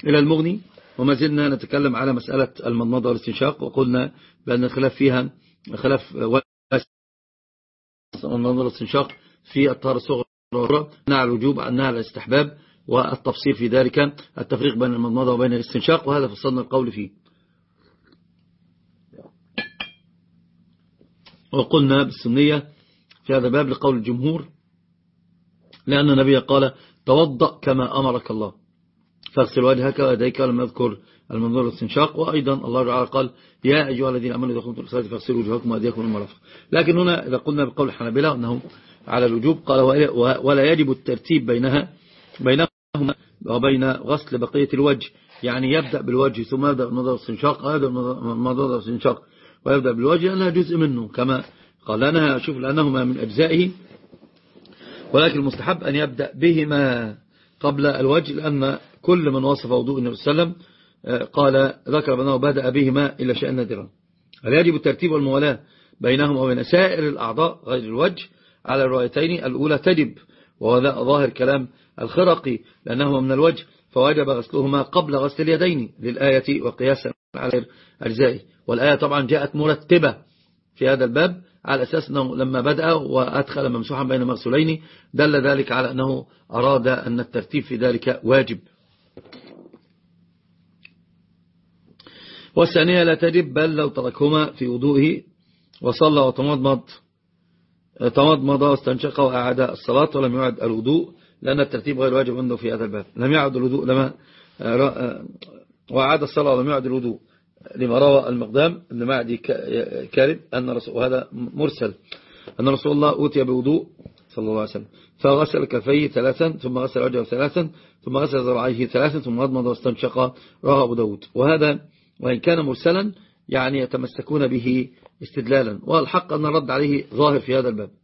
إلى المغني، وما زلنا نتكلم على مسألة المضمضة والاستنشاق، وقلنا بأن الخلاف فيها خلاف المضمضة والاستنشاق في الطهارة الصغرى أنها على الوجوب أنها على الاستحباب، والتفصيل في ذلك التفريق بين المضمضة وبين الاستنشاق، وهذا فصلنا القول فيه. وقلنا بالسنية في هذا الباب لقول الجمهور، لأن النبي قال توضأ كما أمرك الله، فاغسل وجهك ويديك، ولم يذكر المنظور والاستنشاق. وأيضا الله تعالى قال يا أيها الذين آمنوا إذا قمتم إلى الصلاة فاغسلوا وجوهكم وأيديكم إلى المرافق. لكن هنا إذا قلنا بقول الحنابلة أنه على الوجوب، قال ولا يجب الترتيب بينهما وبين غسل بقية الوجه، يعني يبدأ بالوجه ثم يبدأ بالمنظور والاستنشاق، هذا المنظور والاستنشاق ويبدأ بالوجه لأنها جزء منه، كما قال لنا شوف لأنهما من أجزائه، ولكن المستحب أن يبدأ بهما قبل الوجه، لأن كل من وصف وضوء النبي صلى الله عليه وسلم قال ذكر بأنه بدأ بهما إلا شيئا نادرا. هل يجب الترتيب والموالاة بينهم وبين سائر الأعضاء غير الوجه؟ على الروايتين الأولى تجب، وهو ظاهر كلام الخرقي، لأنهما من الوجه فوجب غسلهما قبل غسل اليدين للآية وقياسا على أجزائه. والآية طبعا جاءت مرتبة في هذا الباب على أساس أنه لما بدأ وأدخل ممسوحا بين مغسولين دل ذلك على أنه أراد أن الترتيب في ذلك واجب. والثانية لا تجب، بل لو تركهما في وضوئه وصلى تمضمض واستنشق وأعاد الصلاة ولم يعد الوضوء، لأن الترتيب غير واجب عنده في هذا الباب. لم يعد الوضوء وأعاد الصلاة ولم يعد الوضوء لما روى المقدام أن معدي كارب أن رسول، وهذا مرسل، أن رسول الله أوتي بوضوء صلى الله عليه وسلم فغسل كفيه ثلاثا ثم غسل وجهه ثلاثا ثم غسل ذراعيه ثلاثا ثم مضمض واستنشق، رواه أبو داود. وهذا وإن كان مرسلا يعني يتمسكون به استدلالا، والحق أن الرد عليه ظاهر في هذا الباب.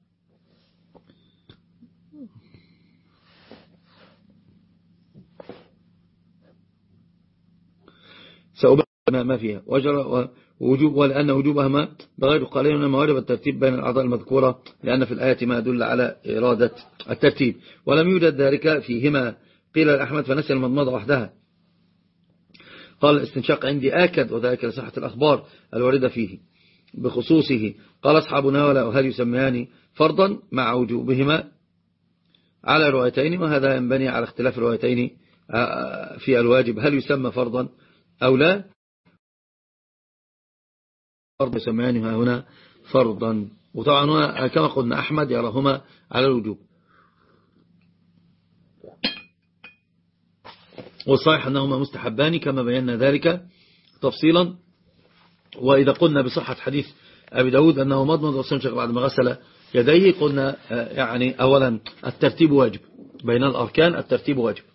سأبقى ما فيها وجوب، ولأن وجوبهما بغير قليل مما وجب الترتيب بين الأعضاء المذكورة، لأن في الآية ما يدل على إرادة الترتيب، ولم يوجد ذلك فيهما. قيل لأحمد فنسي المضمضة وحدها، قال الاستنشاق عندي آكد، وذلك لصحة الأخبار الواردة فيه بخصوصه. قال أصحابنا وهل يسميان فرضا مع وجوبهما على روايتين، وهذا ينبني على اختلاف الروايتين في الواجب، هل يسمى فرضا أو لا. فرض يسميانها هنا فرضا، وطبعا هنا كما قلنا أحمد يراهما على الوجوب، والصحيح أنهما مستحبان كما بينا ذلك تفصيلا. وإذا قلنا بصحة حديث أبي داود أنه مضمض واستنشق بعد ما غسل يديه، قلنا يعني أولا الترتيب واجب بين الأركان، الترتيب واجب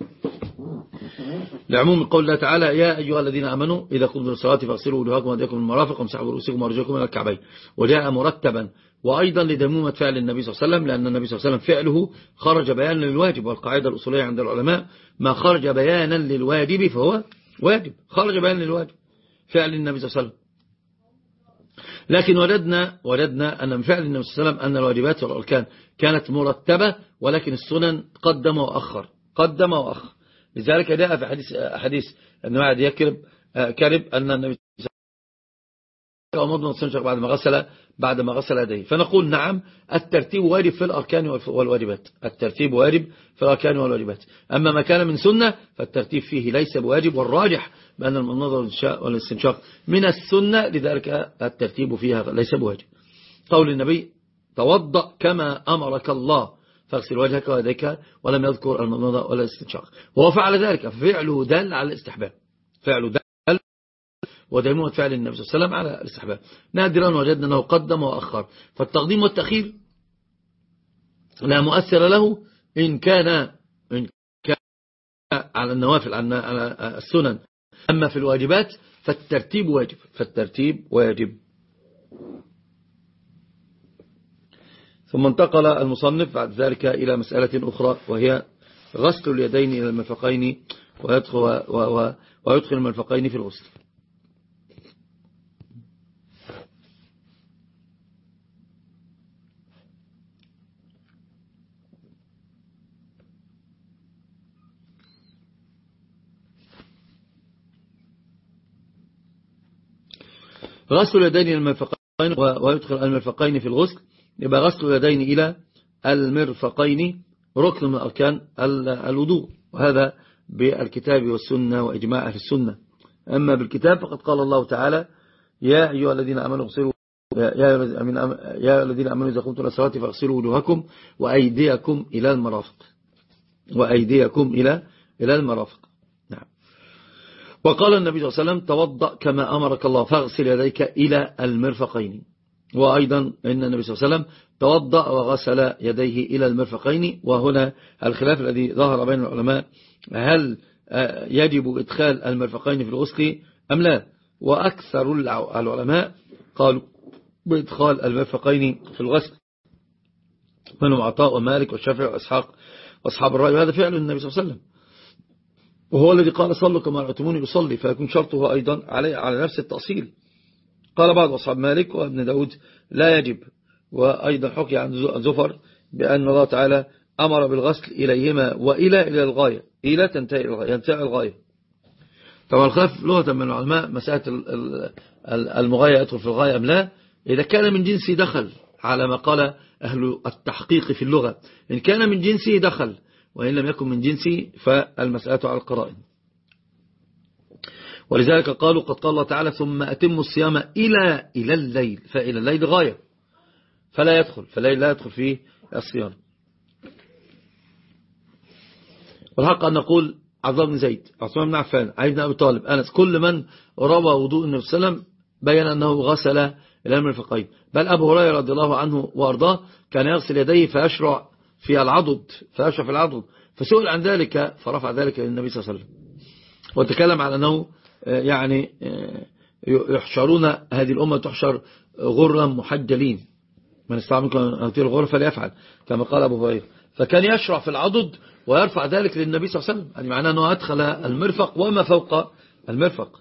لعموم قول الله تعالى يا أيها الذين آمنوا إذا قمتم إلى الصلاة فاغسلوا وجوهكم وأيديكم المرافق وامسحوا برؤوسكم وأرجلكم إلى الكعبين، وجاء مرتبا. وأيضا لدمومة فعل النبي صلى الله عليه وسلم، لأن النبي صلى الله عليه وسلم فعله خرج بيانا للواجب، والقاعدة الأصولية عند العلماء ما خرج بيانا للواجب فهو واجب، خرج بيانا للواجب فعل النبي صلى الله عليه وسلم. لكن وجدنا أن من فعل النبي صلى الله عليه وسلم أن الواجبات والأركان كانت مرتبة، ولكن السنن قدم وأخر. لذلك جاء في حديث أن واحد كرب أن النبي ومضمض واستنشق بعد ما غسل يديه. فنقول نعم الترتيب واجب في الأركان والواجبات، الترتيب واجب في الأركان والواجبات. أما ما كان من سنة فالترتيب فيه ليس بواجب، والراجح بأن المضمضة والاستنشاق من السنة، لذلك الترتيب فيها ليس بواجب. قول النبي توضأ كما أمرك الله فاغسل وجهك ويديك، ولم يذكر المضمضة ولا الاستنشاق، وهو فعل ذلك، ففعله دل على الاستحباب، فعله دل وديمومة فعل النبي صلى الله عليه وسلم على الاستحباب. نادرا وجدنا أنه قدم وأخر، فالتقديم والتأخير لا مؤثر له إن كان على النوافل على السنن. أما في الواجبات فالترتيب واجب. ثم انتقل المصنف بعد ذلك إلى مسألة أخرى، وهي غسل اليدين إلى المرفقين، ويدخل المرفقين في الغسل. غسل اليدين إلى المرفقين ويدخل المرفقين في الغسل، يبقى غسل اليدين إلى المرفقين ركن من أركان الوضوء، وهذا بالكتاب والسنة وإجماع في السنة. أما بالكتاب فقد قال الله تعالى يا أيها الذين آمنوا اغسلوا يا أيها الذين آمنوا إذا قمتم إلى الصلاة فاغسلوا وجوهكم وأيديكم إلى المرافق، وأيديكم إلى المرافق. نعم. وقال النبي صلى الله عليه وسلم توضأ كما أمرك الله فاغسل يديك إلى المرفقين. وأيضا إن النبي صلى الله عليه وسلم توضأ وغسل يديه إلى المرفقين. وهنا الخلاف الذي ظهر بين العلماء هل يجب إدخال المرفقين في الغسل أم لا؟ وأكثر العلماء قالوا بإدخال المرفقين في الغسل، منهم عطاء ومالك والشافعي وإسحاق وأصحاب الرأي، وهذا فعل النبي صلى الله عليه وسلم، وهو الذي قال صلوا كما رأيتموني يصلي، فيكون شرطه أيضا على نفس التأصيل. قال بعض أصحاب مالك وابن داود لا يجب. وأيضا حكي عن زفر بأن الله تعالى أمر بالغسل إليهما إلى الغاية، إلى تنتهي الغاية. طبعا الخلاف لغة من العلماء مسألة المغاية يدخل في الغاية أم لا. إذا كان من جنسه دخل على ما قال أهل التحقيق في اللغة، إن كان من جنسه دخل، وإن لم يكن من جنسه فالمسألة على القرائن. ولذلك قالوا قد قال الله تعالى ثم أتموا الصيام إلى الليل، فإلى الليل غاية فلا يدخل، فالليل لا يدخل فيه الصيام. والحق أن نقول عبد الله بن زيد، عثمان بن عفان، علي بن أبي طالب، أنس، كل من روى وضوء النبي صلى الله عليه وسلم بين أنه غسل إلى المرفقين. بل أبو هريرة رضي الله عنه وأرضاه كان يغسل يديه فيشرع في العضد، فسئل عن ذلك فرفع ذلك للنبي صلى الله عليه وسلم، وتكلم على أنه يعني يحشرون، هذه الأمة تحشر غرا محجلين، من استطاع منكم أن يطيل الغر فليفعل كما قال أبو هريرة. فكان يشرع في العضد ويرفع ذلك للنبي صلى الله عليه وسلم، يعني معناه أنه أدخل المرفق وما فوق المرفق.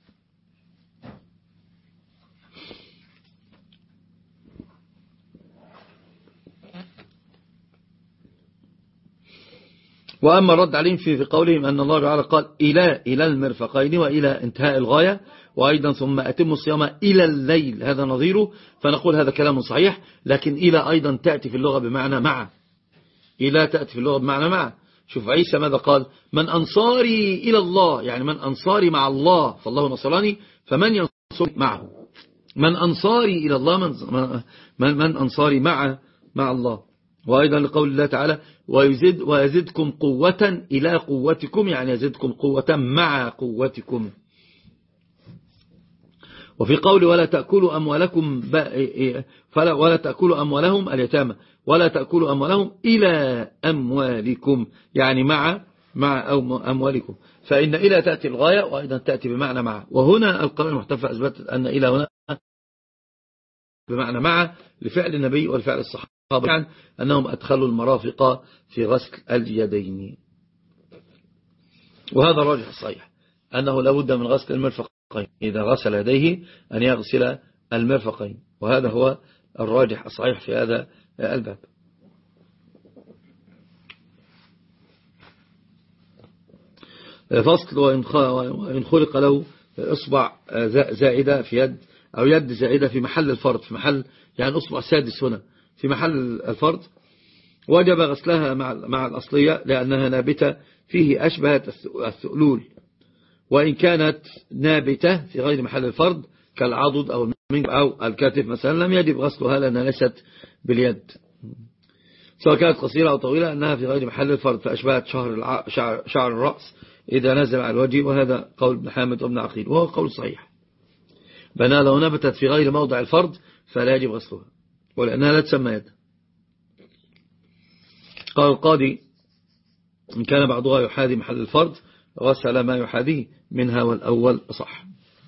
وأما الرد عليهم في قولهم أن الله تعالى قال إلى المرفقين وإلى انتهاء الغاية، وأيضا ثم أتموا الصيام إلى الليل، هذا نظيره، فنقول هذا كلام صحيح. لكن إلى أيضا تأتي في اللغة بمعنى مع، إلى تأتي في اللغة بمعنى مع. شوف عيسى ماذا قال؟ من أنصاري إلى الله، يعني من أنصاري مع الله، فالله نصراني فمن ينصري معه. من أنصاري إلى الله، من أنصاري مع الله. وأيضا لقول الله تعالى ويزدكم قوة إلى قوتكم، يعني يزدكم قوة مع قوتكم. وفي قول ولا تأكلوا أموالكم ولا تأكلوا أموالهم اليتامى ولا تأكلوا أموالهم إلى أموالكم، يعني مع أموالكم. فإن إلى تأتي الغاية وأيضا تأتي بمعنى مع. وهنا القرآن المحتفى أثبتت أن إلى هنا بمعنى مع لفعل النبي والفعل الصحابة، يعني أنهم أدخلوا المرافق في غسل اليدين. وهذا الراجح الصحيح أنه لابد من غسل المرفقين، إذا غسل يديه أن يغسل المرفقين، وهذا هو الراجح الصحيح في هذا الباب. فصل وإن خلق له إصبع زائدة في يد أو يد زائدة في محل الفرد، في محل يعني أصبع سادس هنا في محل الفرد، وجب غسلها مع الأصلية لأنها نابتة فيه أشبهت الثؤلول، وإن كانت نابتة في غير محل الفرد كالعضد أو المنكب أو الكتف مثلا لم يجب غسلها لأنها ليست باليد، سواء كانت قصيرة أو طويلة أنها في غير محل الفرد فأشبهت شعر الرأس إذا نزل على الوجه. وهذا قول ابن حامد وابن عقيل وهو قول صحيح، بأنها لو نبتت في غير موضع الفرد فلا يجب غسلها ولأنها لا تسمى يد. قال القاضي إن كان بعضها يحاذي محل الفرد غسل ما يحاذيه منها والأول أصح.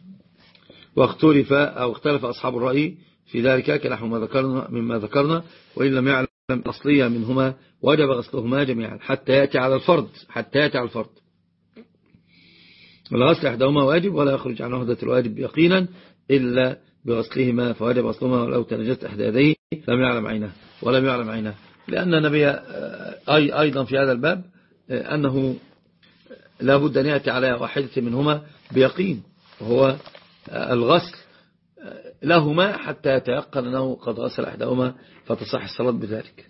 واختلف أصحاب الرأي في ذلك كنحو مما ذكرنا، وإن لم يعلم الأصلية منهما وجب غسلهما جميعا حتى يأتي على الفرد. والغسل إحداهما واجب ولا يخرج عن وحدة الواجب يقينا إلا بغسلهما، فواجب غسلهما ولو تنجست إحدى يديه ولم يعلم عينه. لأن النبي أيضا في هذا الباب أنه لا بد أن يأتي على واحدة منهما بيقين، وهو الغسل لهما حتى يتيقن أنه قد غسل أحدهما فتصح الصلاة بذلك.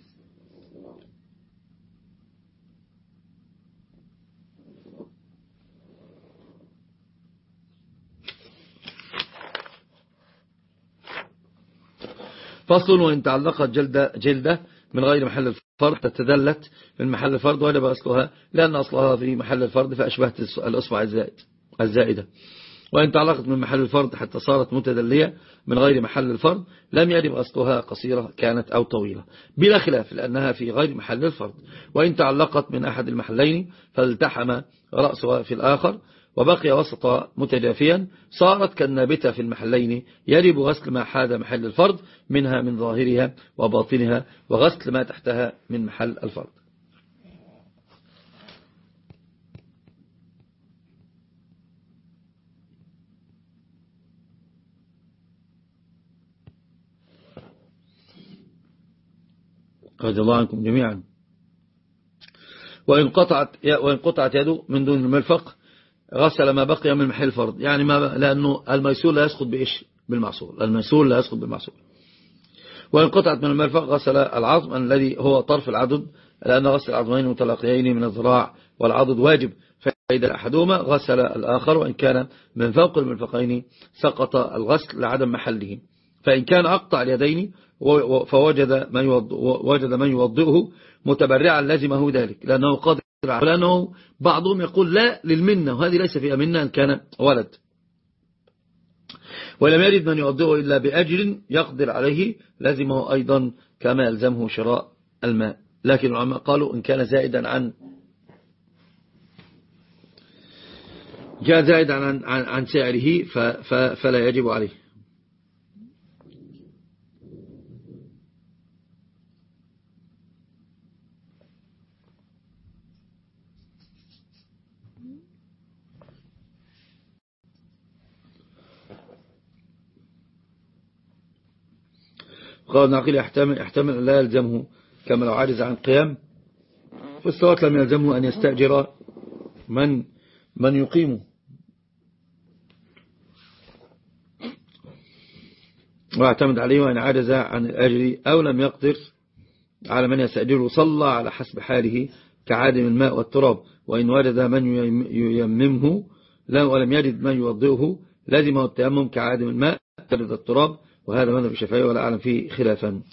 فصل: وإن تعلقت جلدة من غير محل الفرد تتدلت من محل الفرد وجب غسلها لأن أصلها في محل الفرد فأشبهت الأصبع الزائدة. وإن تعلقت من محل الفرد حتى صارت متدلية من غير محل الفرد لم يجب غسلها قصيرة كانت أو طويلة بلا خلاف لأنها في غير محل الفرد. وإن تعلقت من أحد المحلين فالتحم رأسها في الآخر وبقي وسط متجافيا صارت كالنابتة في المحلين يجب غسل ما حاد محل الفرد منها من ظاهرها وباطنها وغسل ما تحتها من محل الفرد. رضي الله عنكم جميعا. وإن قطعت يده من دون المرفق غسل ما بقي من محل الفرد، يعني لأنه الميسور لا يسقط بالمعصور، الميسور لا يسقط بالمعصور. وإن قطعت من المرفق غسل العظم الذي هو طرف العضد، لأن غسل العظمين متلاقيين من الذراع والعضد واجب، فإذا أحدهما غسل الآخر. وإن كان من فوق المرفقين سقط الغسل لعدم محله. فإن كان أقطع اليدين فوجد من يوضئه متبرعا لازمه ذلك لأنه قادر، لأنه بعضهم يقول لا للمنة وهذه ليس فيها منة إن كان ولد، ولم يجد من يوضئه إلا بأجر يقدر عليه لازمه أيضا كما يلزمه شراء الماء. لكن العلماء قالوا إن كان زائدا عن سعره فلا يجب عليه. قال نعقل يحتمل أن لا يلزمه كما لو عاجز عن قيام في الصلاة لم يلزمه أن يستأجر من يقيمه. واعتمد عليه وإن عاجز عن الأجر أو لم يقدر على من يستأجره صلى على حسب حاله كعادم الماء والتراب. وإن وجد من ييممه ولم يجد من يوضئه لازمه التيمم كعادم الماء ترد التراب، وهذا مذهب الشافعي ولا أعلم فيه خلافا.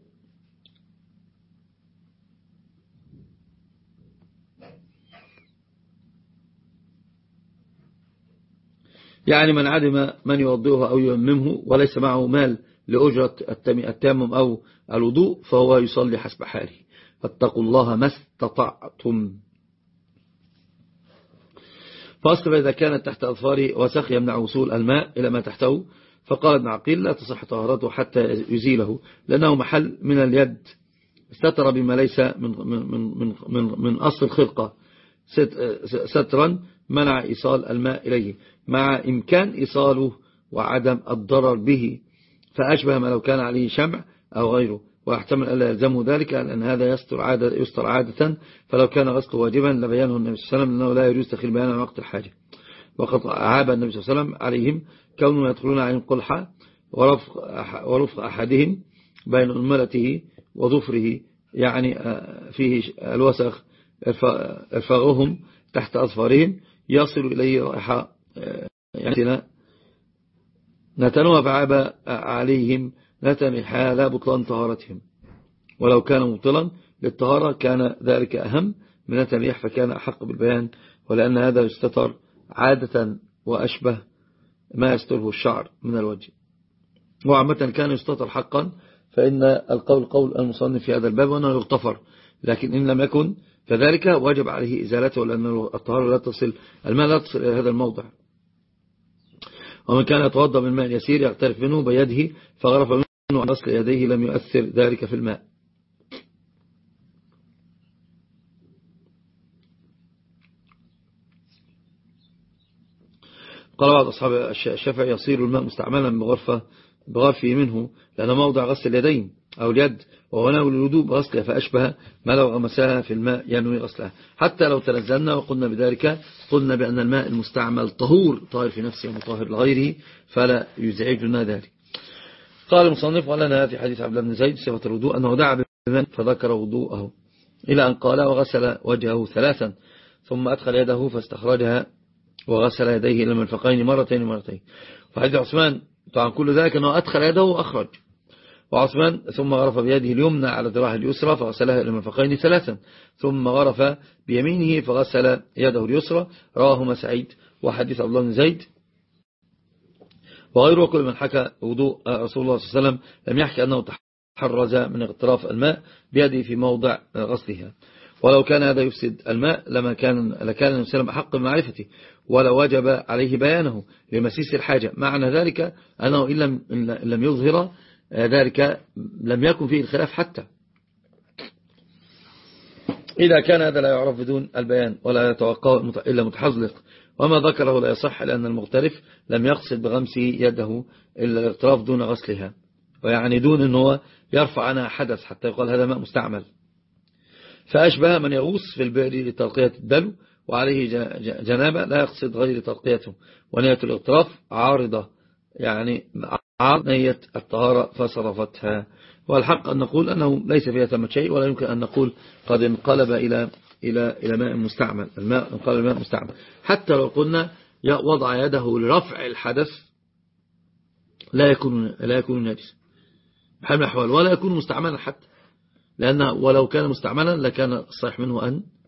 يعني من عدم من يوضئه أو ييممه وليس معه مال لأجرة التيمم أو الوضوء فهو يصلي حسب حاله. فاتقوا الله ما استطعتم. فأصل إذا كانت تحت أظفاره وسخ يمنع وصول الماء إلى ما تحته، فقال ابن عقيل لا تصح طهارته حتى يزيله لأنه محل من اليد ستر بما ليس من أصل الخلقة سترا منع إيصال الماء إليه مع إمكان إيصاله وعدم الضرر به، فأشبه ما لو كان عليه شمع أو غيره. ويحتمل ألا يلزمه ذلك لأن هذا يستر عادة، فلو كان غسله واجبا لبيانه النبي صلى الله عليه وسلم أنه لا يجوز تخيل بيانا وقت الحاجة. وقد عاب النبي صلى الله عليه وسلم عليهم كونهم يدخلون عليهم قلحة ورفق أحدهم بين أنملته وظفره، يعني فيه الوسخ ارفاغهم تحت أظفارهم يصل إليه رائحة يعني نتنوى. فعاب عليهم نتن حال بطلان طهارتهم، ولو كان مبطلا للطهارة كان ذلك أهم من نتن الريح فكان أحق بالبيان، ولأن هذا يستتر عادة وأشبه ما يستره الشعر من الوجه. وعامة كان يستتر حقا، فإن القول قول المصنف في هذا الباب وأنه يغتفر، لكن إن لم يكن كذلك وجب عليه إزالته لأن الطهارة لا تصل الماء لا تصل إلى هذا الموضع. ومن كان يتوضأ من ماء يسير يغترف منه بيده فغرف منه عن غسل يديه لم يؤثر ذلك في الماء. قال بعض أصحاب الشافعي يصير الماء مستعملا بغرفه منه لأن موضع غسل اليدين أو اليد وهو ناوي الوضوء بغسلها، فأشبه ما لو غمسها في الماء ينوي غسلها. حتى لو تنزلنا وقلنا بذلك قلنا بأن الماء المستعمل طهور طاهر في نفسه ومطهر لغيره فلا يزعجنا ذلك. قال المصنف ولنا في حديث عبد الله بن زيد صفة الوضوء أنه دعا بمن فذكر وضوءه إلى أن قال وغسل وجهه 3 ثم أدخل يده فاستخرجها وغسل يديه إلى المرفقين مرتين. وحديث عثمان طبعا كل ذلك أنه أدخل يده وأخرج. وعثمان ثم غرف بيده اليمنى على ذراعه اليسرى فغسلها إلى المرفقين 3 ثم غرف بيمينه فغسل يده اليسرى. رواهما سعيد وحديث عبد الله بن زيد وغيره. كل من حكى وضوء رسول الله صلى الله عليه وسلم لم يحكي أنه تحرز من اغتراف الماء بيده في موضع غسلها. ولو كان هذا يفسد الماء لكان النبي صلى الله عليه وسلم أحق بمعرفته ولو وجب عليه بيانه لمسيس الحاجة. معنى ذلك أنه إن لم يظهر ذلك لم يكن فيه الخلاف حتى إذا كان هذا لا يعرف بدون البيان ولا يتوقع إلا متحزلق. وما ذكره لا يصح لأن المغترف لم يقصد بغمس يده إلا الاغتراف دون غسلها ويعني دون أنه يرفع عنها حدث حتى يقال هذا ماء مستعمل. فأشبه من يغوص في البئر لترقية الدلو وعليه جنابة لا يقصد غير ترقيته ونية الاغتراف عارضة يعني عارض نية الطهارة فصرفتها. والحق أن نقول أنه ليس فيها ثمة شيء ولا يمكن أن نقول قد انقلب إلى ماء مستعمل. الماء انقلب إلى ماء مستعمل حتى لو قلنا وضع يده لرفع الحدث لا يكون نجس بحال من الأحوال ولا يكون مستعملا حتى لأن ولو كان مستعملا لكان الصحيح منه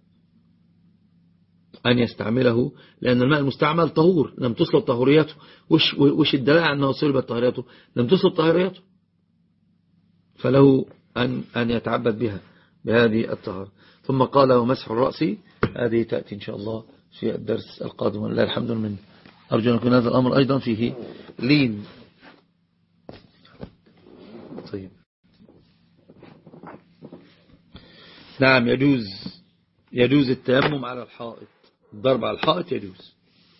أن يستعمله لأن الماء المستعمل طهور لم تسلب طهوريته. وش الدلاء أنه سلبت طهوريته؟ لم تسلب طهوريته فله أن يتعبد بها بهذه الطهارة. ثم قال ومسح الرأس هذه تأتي إن شاء الله في الدرس القادم والله الحمد لله. أرجو أن يكون هذا الأمر أيضا فيه لين. طيب نعم يجوز التيمم على الحائط. الضرب على الحائط يجوز.